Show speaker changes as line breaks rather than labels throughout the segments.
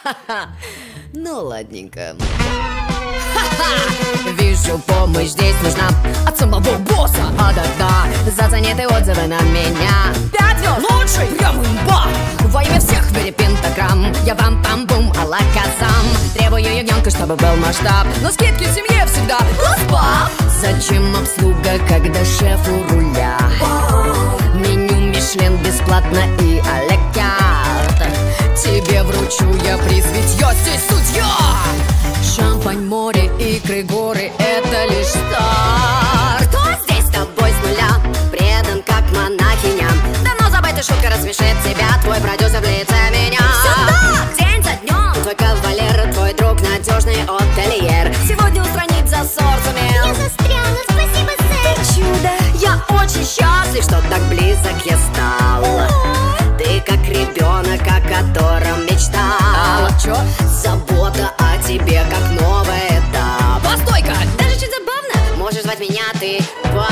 Ну, ладненько. Вижу, помощь здесь нужна от самого босса. Да-да, зацените отзывы на меня. 5 звезд, лучший, прям имба. Во имя всех в мире пентаграмм. Я вам пам-бум алаказам. Требую ягненка, чтобы был масштаб. Но скидки в семье всегда распад. Зачем обслуга, когда шеф у руля? Меню Мишлен бесплатно и а-ля карт. Тебе вручу я приз, ведь я здесь судья. Шампань, море, икры, горы — это лишь старт. Кто здесь с тобой с нуля? Предан, как монахиня. Давно забытая шутка рассмешит тебя. Твой продюсер в лице меня. Сюда! День за днем. Твой кавалер, твой друг, надежный отельер. Сегодня устранить засор сумел.
Я застряла, спасибо, сэр.
Ты чудо. Я очень счастлив, что так близок я стал. Ты как ребенок, о котором мечтал. Чё? Забота о тебе, как новый этап. Постой-ка! Даже чуть забавно. Можешь звать меня ты пап.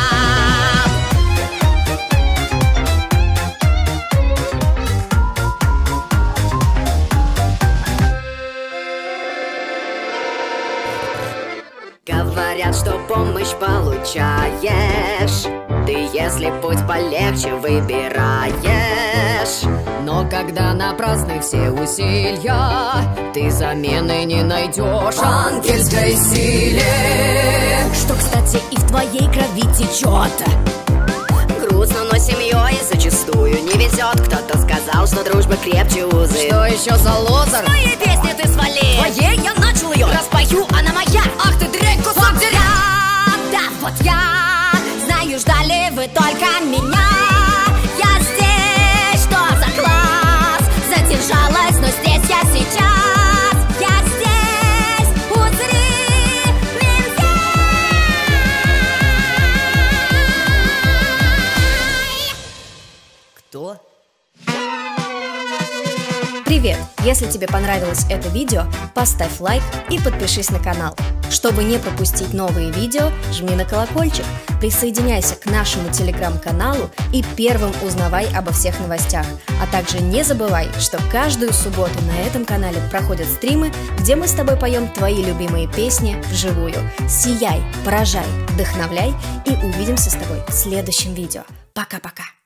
Говорят, что помощь получаешь ты, если путь полегче выбираешь. Но когда напрасны все усилия, ты замены не найдешь ангельской силе, что, кстати, и в твоей крови течет. Грустно, но семьей зачастую не везет. Кто-то сказал, что дружба крепче узы. Что еще за лозер? В моей песне ты свали. Твоей я начал ее, распою, она моя. Ах ты дрянь, кусок дерьма. Да, вот я знаю, ждали вы только меня. Я здесь, что за класс? Задержалась, но здесь я сейчас. Я здесь, узри меня. Кто?
Привет! Если тебе понравилось это видео, поставь лайк и подпишись на канал. Чтобы не пропустить новые видео, жми на колокольчик, присоединяйся к нашему телеграм-каналу и первым узнавай обо всех новостях. А также не забывай, что каждую субботу на этом канале проходят стримы, где мы с тобой поем твои любимые песни вживую. Сияй, поражай, вдохновляй и увидимся с тобой в следующем видео. Пока-пока!